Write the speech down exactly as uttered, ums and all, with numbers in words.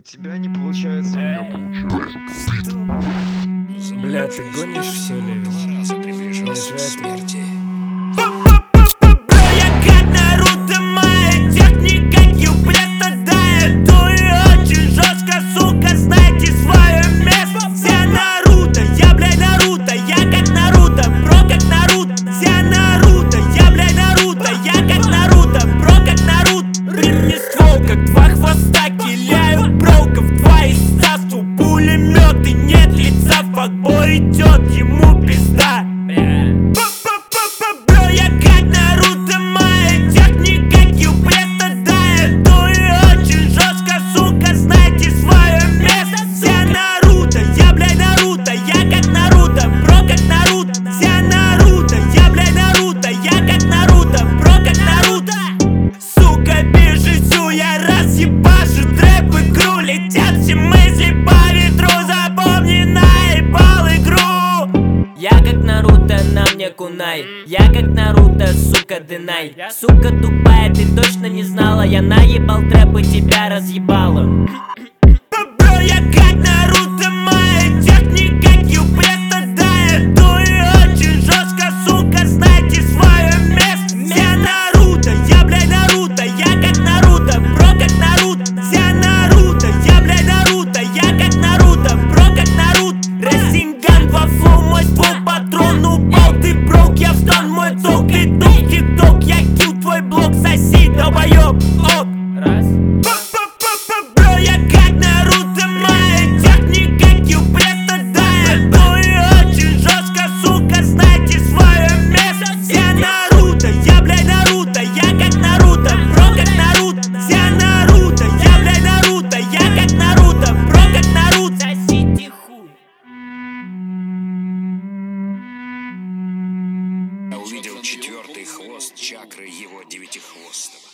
У тебя не получается, у меня получается. Бля, ты гонишь все ли? Мне же это... Факбой идет, ему пизда. Бро, я как Наруто, моя техника кьюбреста. Да, я дую очень жестко, сука, знайте свое место. Все Наруто, я, блядь, Наруто, я как Наруто, бро, как Наруто. Все Наруто, я, блядь, Наруто, я как Наруто, бро, как Наруто. Сука, бежисю, я разъебашу трэп игру. Летят все мысли по ветру, запомни на. Я как Наруто, на мне кунай. Я как Наруто, сука, дынай. Сука тупая, ты точно не знала. Я наебал трэп и тебя разъебала. Бро, я как Наруто, моя техника кьюбреста. Да, я дую очень жестко, сука, знайте свое место. Все Наруто, я, блядь, Наруто, я как Наруто, бро, как Наруто. Все Наруто, я, блядь, Наруто, я как Наруто, бро, как Наруто. Рессинган во флоу, мой ствол патрон упал, ты брок, я встан, мой ток, ты ток, тик-ток, я кил твой блок, соси, долбоёб, ок. Раз. Бро, я как Наруто, моя техника кьюбреста. Да, я дую очень жестко, сука, знайте свое место. Все Наруто, я, блядь, Наруто, я как Наруто, бро, как Наруто. Все Наруто, я, блядь, Наруто, я как Наруто, бро, как Наруто. Сосите хуй. Я увидел четвертый хвост чакры его девятихвостого.